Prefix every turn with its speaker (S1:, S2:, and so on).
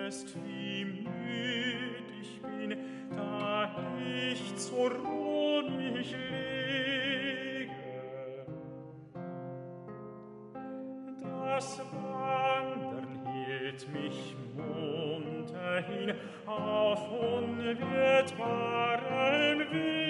S1: wüsstest, wie müd ich bin, da ich zur Ruh mich lege. Das Wandern hielt mich munter hin auf unwirtbarem Weg.